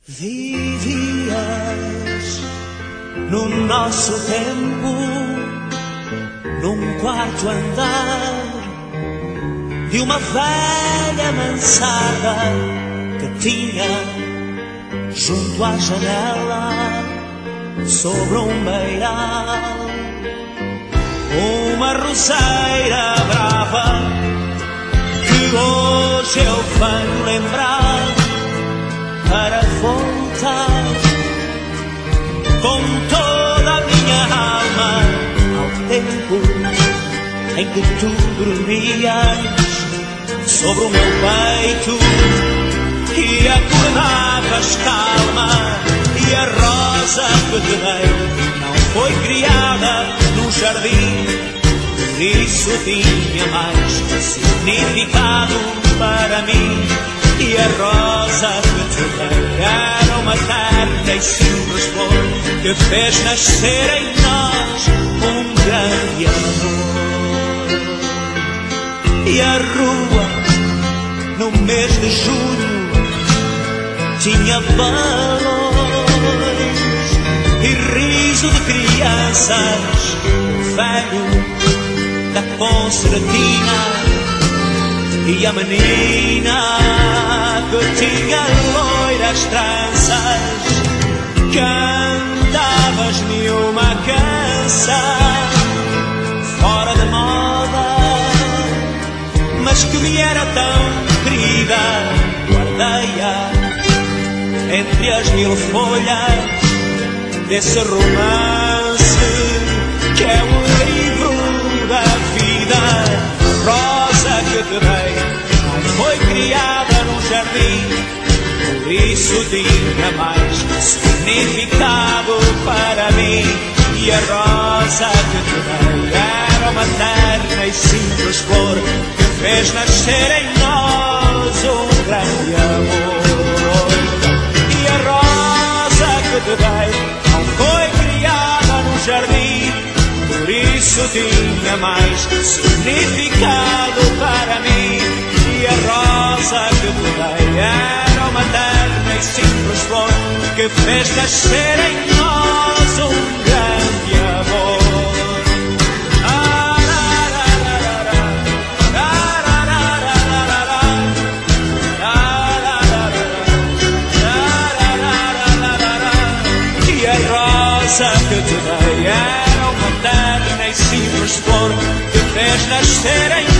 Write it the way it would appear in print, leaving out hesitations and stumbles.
Vivias no nosso tempo, num quarto andar de uma velha mansarda que tinha junto à janela, sobre um beiral, uma roseira brava que hoje eu venho lembrar para voltar com toda a minha alma ao tempo em que tu dormias sobre o meu peito e acordavas calma, e a rosa que te dei não foi criada num jardim, por isso tinha mais significado para mim. E a rosa que te dei era uma terna e simples flor que fez nascer em nós um grande amor. E a rua, no mês de junho, tinha balões e riso de crianças, o velho da concertina e a menina que tinha loiras tranças. Cantavas-me uma canção fora de moda, mas que me era tão querida. Guardei-a entre as 1000 folhas desse romance que é um livro da vida. Rosa que te dei não foi criada num jardim, por isso tinha mais significado para mim. E a rosa que te dei era uma terna e simples flor que fez nascer em nós um grande amor. E a rosa que te dei não foi criada num jardim, por isso tinha mais significado para mim. E a rosa que te dei era uma terna e simples flor que fez nascer em nós um grande amor. E a rosa que te dei era uma terna e simples flor que fez nascer em